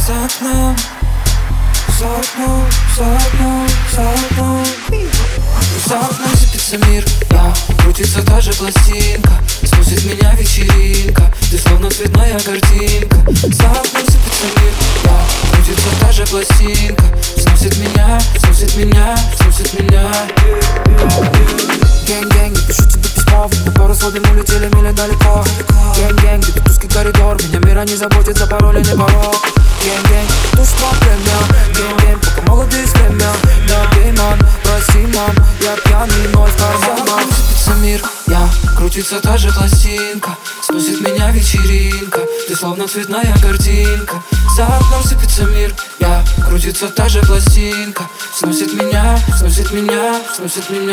За окном, за окном, за окном, за окном. За окном сыпется мир, да, крутится та же пластинка. Сносит меня вечеринка, ты словно цветная картинка. За окном сыпется мир, да, крутится та же пластинка. Сносит меня, сносит меня, сносит меня. Гэнг-гэнг, я пишу тебе письмо, мы по расходам улетели мили далеко. Гэнг-гэнг, где узкий коридор, меня мира не заботит, за пароль или порог. Гэнг-гэнг, туз проблема. Гэнг-гэнг, пока молодость время. Да, бей, мам, прости, мам, я пьяный, ноль в карман. Сыпется мир, я, крутится та же пластинка. Сносит меня вечеринка, ты словно цветная картинка. За окном сыпется мир, я, крутится та же пластинка. Сносит меня, сносит меня, сносит меня.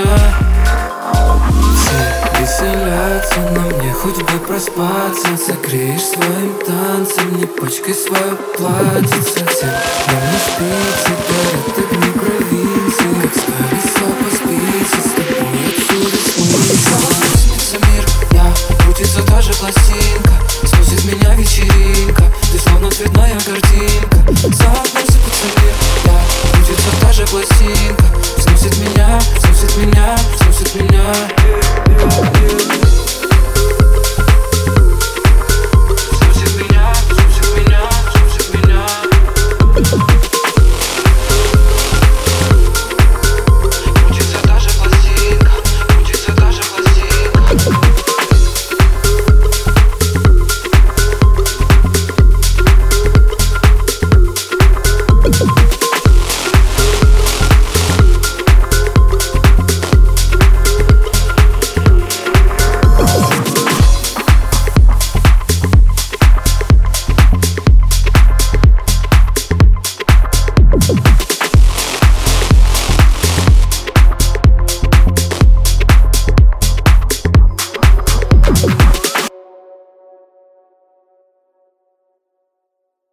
Все веселятся, на мне хоть бы проспаться. Согреешь своим танцем, не пачкай свое платье. Совсем не спится, горят огни провинции. Как с колеса по спице, с тобой отсюда смыться. Сыпется мир, я, крутится та же пластинка. Сносит меня вечеринка,